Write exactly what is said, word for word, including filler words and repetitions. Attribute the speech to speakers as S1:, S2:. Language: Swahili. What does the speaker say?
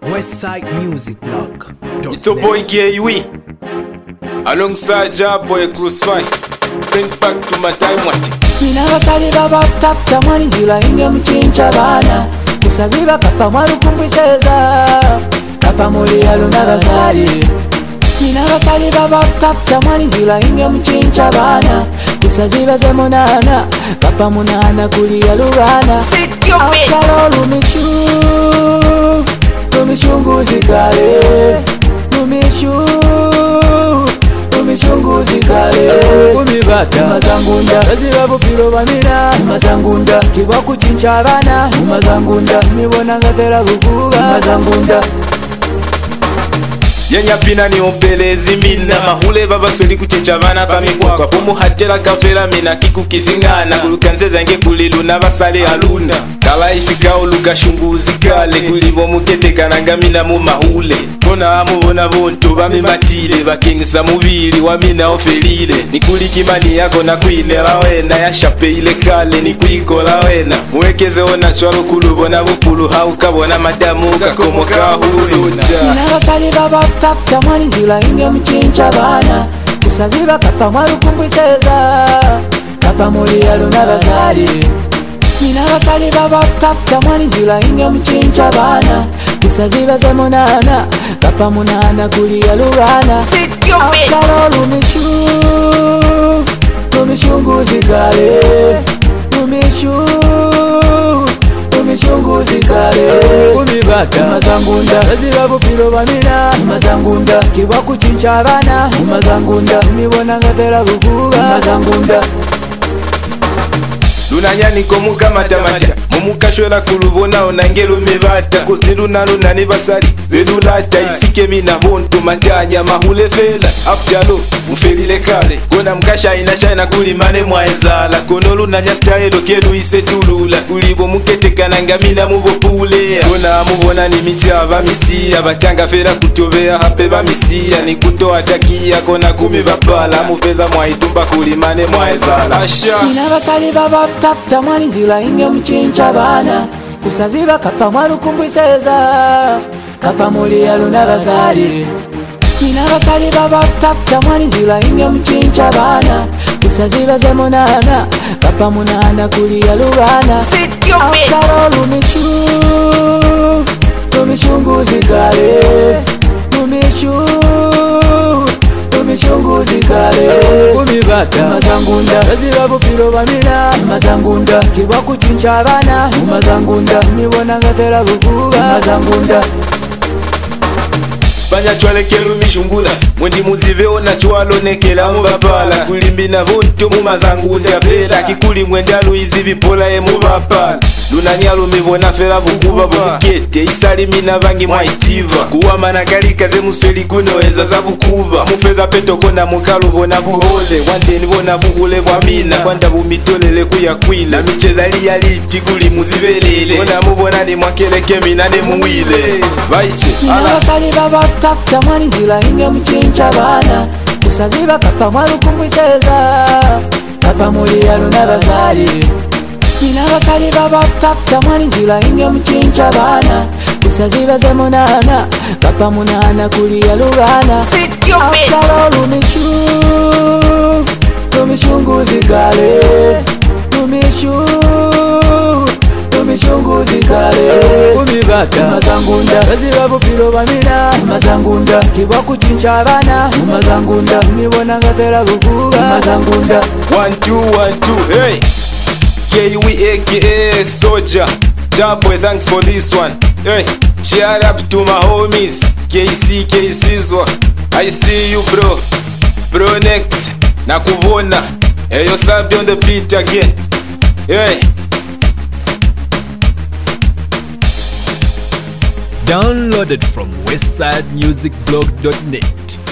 S1: Westside Music Blog.
S2: It's a boy K W alongside Job Boy Crucify. Bring back to my time watching.
S3: Nina basali baba tafuta mwani njula inge mchincha bana kusaziba kapa mwaru kumbwiseza kapa muli yalu na basali. Nina basali baba tafuta mwani njula inge mchincha bana kusaziba ze munana kapa munana kuli yalu bana akalo lumishu lumishu zikale lumishu Mishunguzi kale kumibata mazangunda baziba bupiro bamina mazangunda kibwa kuchincha abana mazangunda mibona ngatera bukuba mazangunda
S2: Yenya pina ni ompelezi mina mahule baba soli kuchincha abana famikwa kwa fumu hatela kavera mina kiku kisingana kulukanzeza nge kulilu na basale aluna kala ifika oluka shunguzi kale kulivo mukete kananga mina mu mahule kona amubona bonto bamimatile bakengisa mubili wamina ofelile nikulikimani yako na kuinela wena yashape ile kale nikuikola wena muwekeze ona chwalo kulubona bukulu haukabona madamu kakomoka huzoja
S3: Nina basali baba tafuta mwani njula inge mchincha bana kusaziba kapa mwaru kumbwiseza kapa muli yalu na basali. Nina basali baba tafuta mwani njula inge mchincha bana kusaziba ze munana kapa munana kuli yalu bana akalo lumishu lumishunguzi kale lumishu Mishunguzi kale kumibata mazangunda baziba bupiro bamina mazangunda kibwa kuchincha abana mazangunda mibona ngatera bukuba mazangunda
S2: lunanyani komuka matamata mumukashwela kulubona onangelu mibata kusiluna luna ni basali belulata isike mina bonto matanya mahule fela afjalo mufelile kale kona mkasha inasha na kulimane mwaezala kono lunanya style kelu isetulula kulibo muketekana ngamina mubopule kona mubona ni michava misia batanga fela kutobea hape bamisia ni kutoa takia kona kumi bapala mufeza mwaitumba kulimane mwaezala asha
S3: Nina basali baba tafuta mwani njula inge mchincha bana kusaziba kapa mwaru kumbwiseza kapa muli yalu na basali. Nina basali baba tafuta mwani njula inge mchincha bana kusaziba ze munana kapa munana kuli yalu bana akalo lumishu lumishunguzi kale lumishu Mishunguzi kale kumibata mazangunda baziba bupiro bamina mazangunda kibwa kuchincha abana mazangunda mibona ngatera bukuba mazangunda
S2: Banya chwale kelu mishungula Mwendi muzive ona chwalo nekela mubapala Kulimbi na vonto mu mazangunda fela Kikuli mwendalu izivi pola e mubapala Lunanyalu mibona fela bukuba bukete Isali mina vangi mwaitiva Kuwa managalika ze musweli kunoweza za bukuba Mufeza peto kona mukalu bona buhole Wande nivona buhule bwamina Kwanda bumitolele kuya kwila Micheza liya liti kuli muzivelele Kona mubona ni mwakeleke mina ne muwile Vaiche
S3: Nina basali baba tafuta mwani njula inge mchincha bana kusaziba kapa mwaru kumbwiseza kapa muli yalu na basali. Nina basali baba tafuta mwani njula inge mchincha bana kusaziba ze munana kapa munana kuli yalu bana akalo lumishu lumishunguzi kale lumishu Mishunguzi kale kumibata mazangunda baziba bupiro bamina mazangunda kibwa kuchincha abana mazangunda mibona ngatera bukuba mazangunda
S2: One two one two hey K W aka Soldier Job Boy, thanks for this one. Hey, shout up to my homies K C K Sizwa. I see you bro. Bro next nakubona. Hey, yo sabi on the beat again. Hey.
S1: Downloaded from westside music blog dot net.